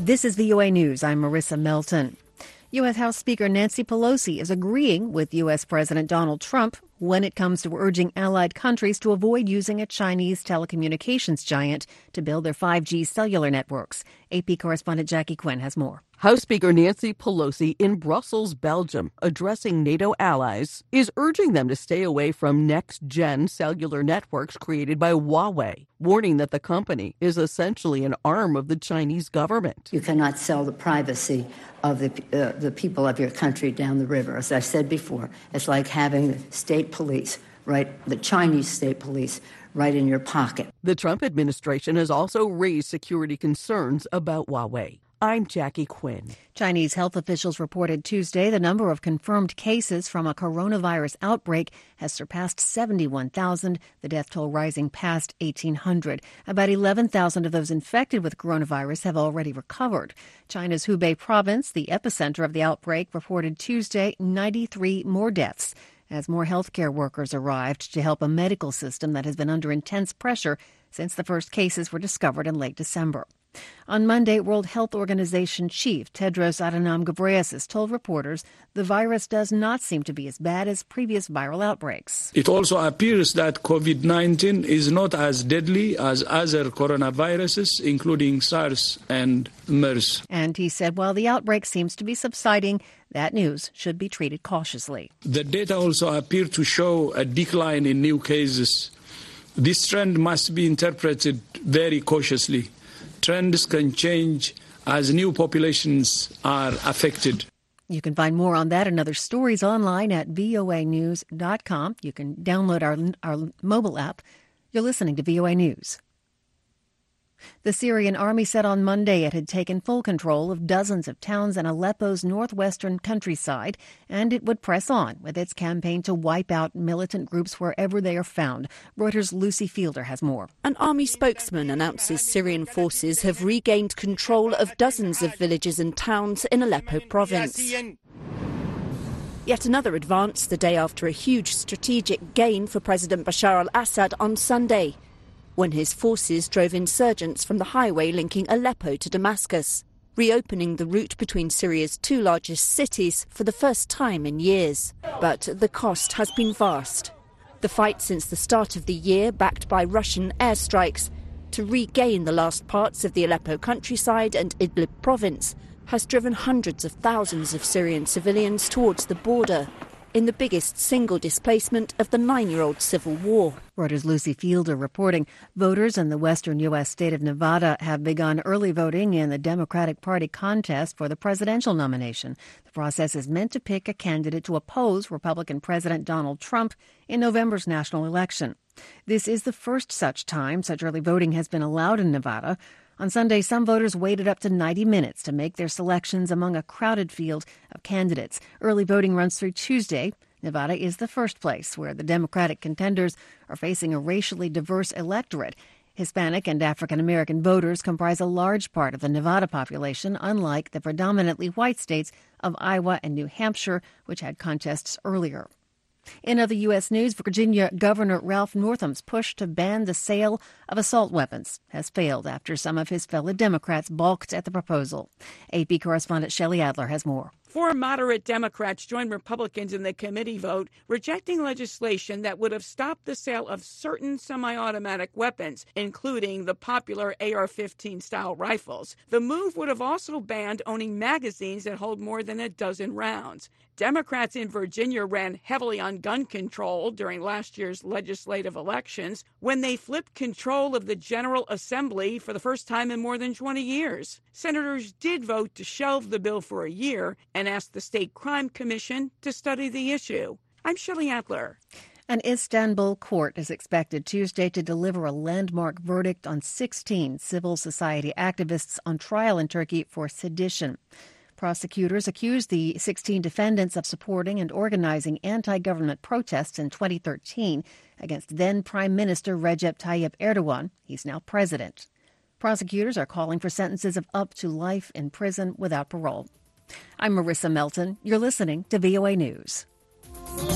This is VOA News. I'm Marissa Melton. U.S. House Speaker Nancy Pelosi is agreeing with U.S. President Donald Trump when it comes to urging allied countries to avoid using a Chinese telecommunications giant to build their 5G cellular networks. AP correspondent Jackie Quinn has more. House Speaker Nancy Pelosi in Brussels, Belgium, addressing NATO allies, is urging them to stay away from next-gen cellular networks created by Huawei, warning that the company is essentially an arm of the Chinese government. You cannot sell the privacy of the people of your country down the river. As I said before, it's like having the state police, right, the Chinese state police, right in your pocket. The Trump administration has also raised security concerns about Huawei. I'm Jackie Quinn. Chinese health officials reported Tuesday the number of confirmed cases from a coronavirus outbreak has surpassed 71,000, the death toll rising past 1,800. About 11,000 of those infected with coronavirus have already recovered. China's Hubei province, the epicenter of the outbreak, reported Tuesday 93 more deaths as more healthcare workers arrived to help a medical system that has been under intense pressure since the first cases were discovered in late December. On Monday, World Health Organization chief Tedros Adhanom Ghebreyesus told reporters the virus does not seem to be as bad as previous viral outbreaks. It also appears that COVID-19 is not as deadly as other coronaviruses, including SARS and MERS. And he said while the outbreak seems to be subsiding, that news should be treated cautiously. The data also appear to show a decline in new cases. This trend must be interpreted very cautiously. Trends can change as new populations are affected. You can find more on that and other stories online at voanews.com. You can download our mobile app. You're listening to VOA News. The Syrian army said on Monday it had taken full control of dozens of towns in Aleppo's northwestern countryside, and it would press on with its campaign to wipe out militant groups wherever they are found. Reuters' Lucy Fielder has more. An army spokesman announces Syrian forces have regained control of dozens of villages and towns in Aleppo province. Yet another advance the day after a huge strategic gain for President Bashar al-Assad on Sunday, when his forces drove insurgents from the highway linking Aleppo to Damascus, reopening the route between Syria's two largest cities for the first time in years. But the cost has been vast. The fight since the start of the year, backed by Russian airstrikes to regain the last parts of the Aleppo countryside and Idlib province, has driven hundreds of thousands of Syrian civilians towards the border, in the biggest single displacement of the 9-year-old civil war. Reuters' Lucy Fielder reporting voters in the western U.S. state of Nevada have begun early voting in the Democratic Party contest for the presidential nomination. The process is meant to pick a candidate to oppose Republican President Donald Trump in November's national election. This is the first such time such early voting has been allowed in Nevada. On Sunday, some voters waited up to 90 minutes to make their selections among a crowded field of candidates. Early voting runs through Tuesday. Nevada is the first place where the Democratic contenders are facing a racially diverse electorate. Hispanic and African American voters comprise a large part of the Nevada population, unlike the predominantly white states of Iowa and New Hampshire, which had contests earlier. In other U.S. news, Virginia Governor Ralph Northam's push to ban the sale of assault weapons has failed after some of his fellow Democrats balked at the proposal. AP correspondent Shelley Adler has more. Four moderate Democrats joined Republicans in the committee vote, rejecting legislation that would have stopped the sale of certain semi-automatic weapons, including the popular AR-15-style rifles. The move would have also banned owning magazines that hold more than a dozen rounds. Democrats in Virginia ran heavily on gun control during last year's legislative elections when they flipped control of the General Assembly for the first time in more than 20 years. Senators did vote to shelve the bill for a year and asked the State Crime Commission to study the issue. I'm Shelley Adler. An Istanbul court is expected Tuesday to deliver a landmark verdict on 16 civil society activists on trial in Turkey for sedition. Prosecutors accused the 16 defendants of supporting and organizing anti-government protests in 2013 against then-Prime Minister Recep Tayyip Erdogan. He's now president. Prosecutors are calling for sentences of up to life in prison without parole. I'm Marissa Melton. You're listening to VOA News.